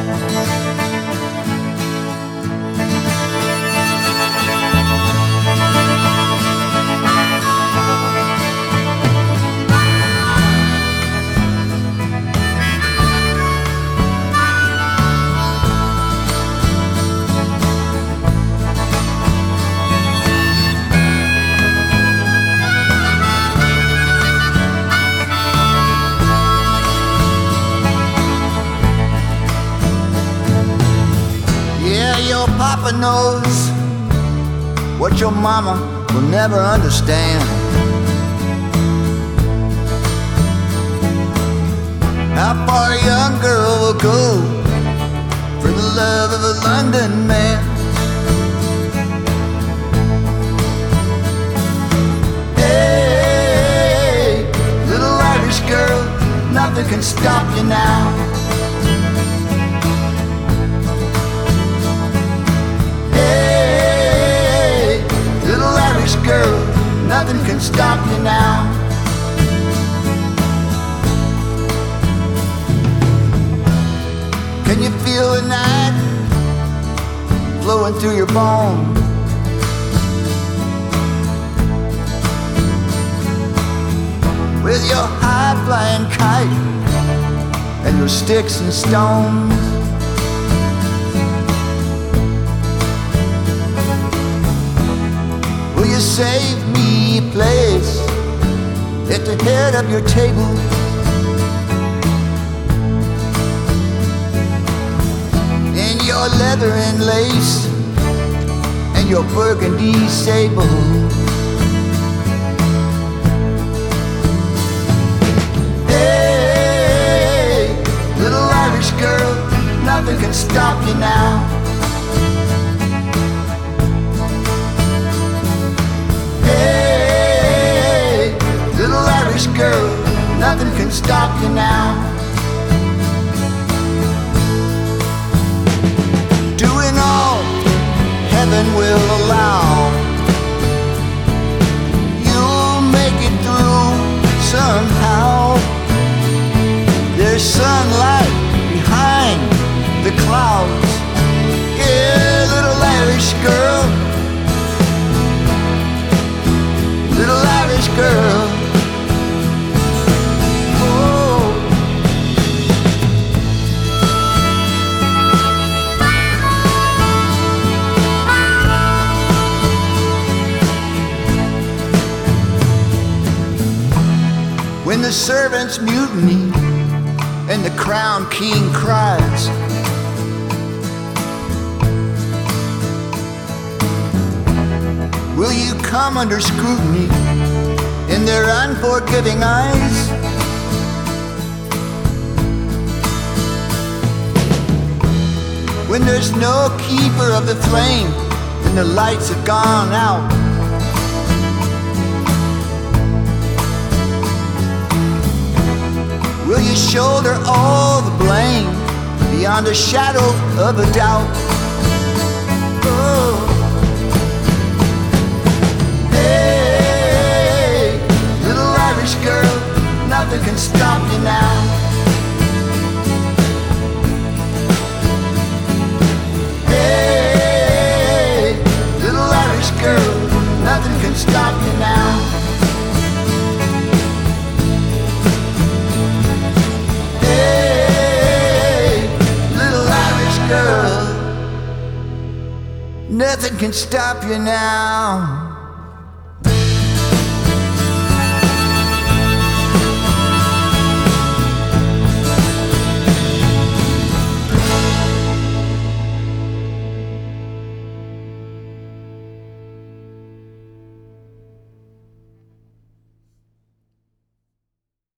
Your papa knows what your mama will never understand. How far a young girl will go for the love of a London man. Hey, little Irish girl, nothing can stop you now. Girl, nothing can stop you now. Can you feel the night flowing through your bones? With your high-flying kite and your sticks and stones. Will you save me a place at the head of your table? In your leather and lace and your burgundy sable. Hey, little Irish girl, nothing can stop you now. Girl, nothing can stop you now. Doing all heaven will allow, you'll make it through somehow. There's sunlight behind the clouds. Yeah, little Irish girl, little Irish girl. When the servants mutiny and the crown king cries, will you come under scrutiny in their unforgiving eyes? When there's no keeper of the flame and the lights have gone out, will you shoulder all the blame beyond a shadow of a doubt? Oh. Hey, little Irish girl, nothing can stop you now. Hey, little Irish girl, nothing can stop you now. Nothing can stop you now.